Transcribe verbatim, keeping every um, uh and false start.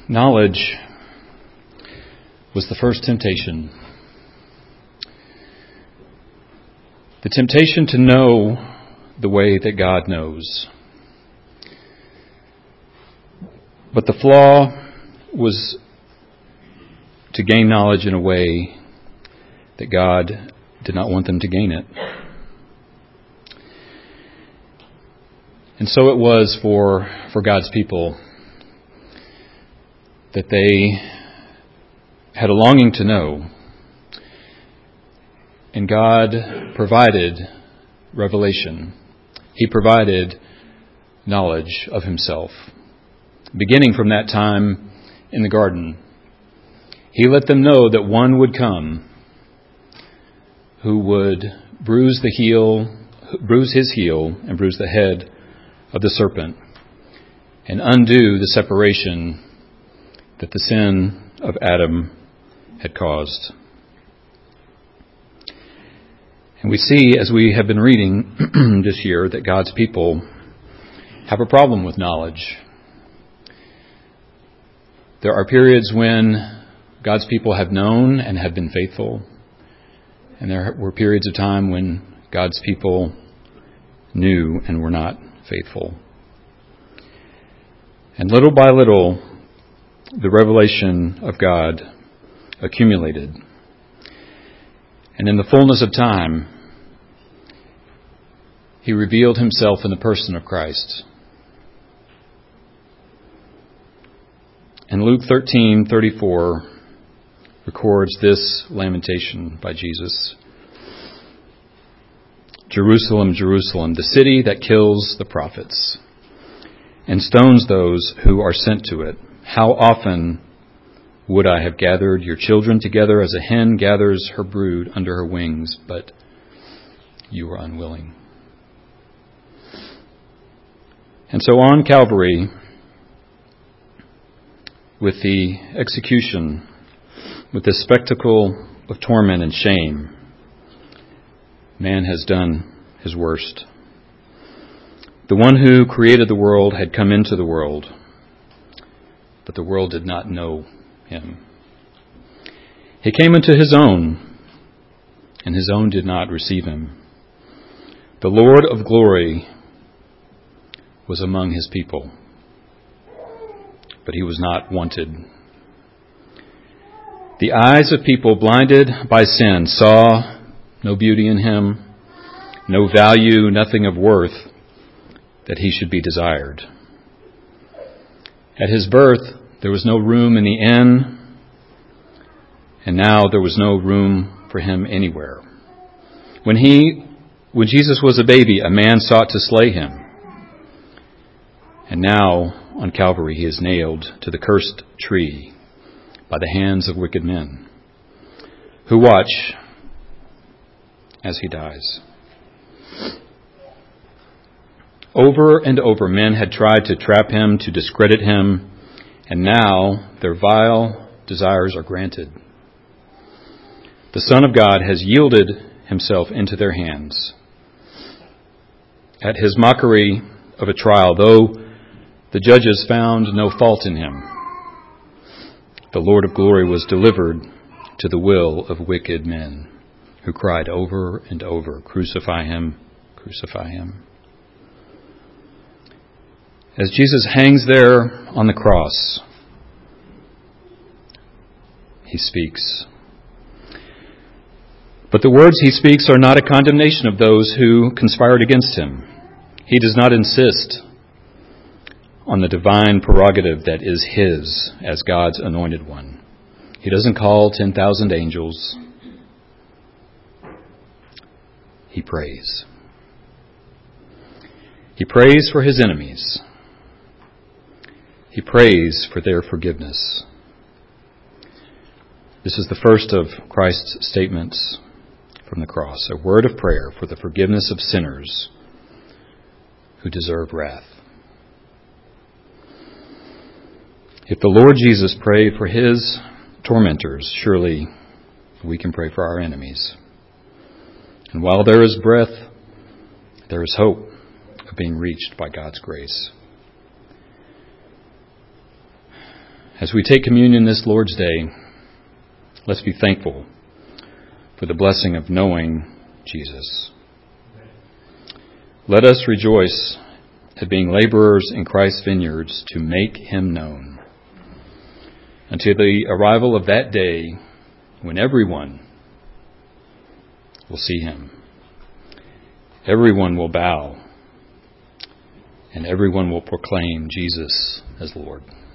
Knowledge was the first temptation. The temptation to know the way that God knows. But the flaw was to gain knowledge in a way that God did not want them to gain it. And so it was for, for God's people that they had a longing to know. And God provided revelation. He provided knowledge of Himself. Beginning from that time in the garden, He let them know that one would come who would bruise the heel, bruise His heel and bruise the head of the serpent and undo the separation that the sin of Adam had caused. And we see, as we have been reading this year, that God's people have a problem with knowledge. There are periods when God's people have known and have been faithful. And there were periods of time when God's people knew and were not faithful. And little by little, the revelation of God accumulated. And in the fullness of time, He revealed Himself in the person of Christ. And Luke thirteen thirty-four records this lamentation by Jesus. Jerusalem, Jerusalem, the city that kills the prophets and stones those who are sent to it. How often would I have gathered your children together as a hen gathers her brood under her wings, but you were unwilling. And so on Calvary, with the execution, with the spectacle of torment and shame, man has done his worst. The one who created the world had come into the world, but the world did not know Him. He came into His own, and His own did not receive Him. The Lord of glory was among His people, but He was not wanted. The eyes of people blinded by sin saw no beauty in Him, no value, nothing of worth that He should be desired. At His birth, there was no room in the inn, and now there was no room for Him anywhere. When he, when Jesus was a baby, a man sought to slay Him. And now, on Calvary, He is nailed to the cursed tree by the hands of wicked men who watch as He dies. Over and over, men had tried to trap Him, to discredit Him, and now their vile desires are granted. The Son of God has yielded Himself into their hands. At His mockery of a trial, though the judges found no fault in Him, the Lord of glory was delivered to the will of wicked men who cried over and over, "Crucify Him, crucify Him." As Jesus hangs there on the cross, He speaks. But the words He speaks are not a condemnation of those who conspired against Him. He does not insist on the divine prerogative that is His as God's anointed one. He doesn't call ten thousand angels. He prays. He prays for His enemies. He prays for their forgiveness. This is the first of Christ's statements from the cross, a word of prayer for the forgiveness of sinners who deserve wrath. If the Lord Jesus prayed for His tormentors, surely we can pray for our enemies. And while there is breath, there is hope of being reached by God's grace. As we take communion this Lord's Day, let's be thankful for the blessing of knowing Jesus. Let us rejoice at being laborers in Christ's vineyards to make him known, until the arrival of that day when everyone will see him. Everyone will bow, and everyone will proclaim Jesus as Lord.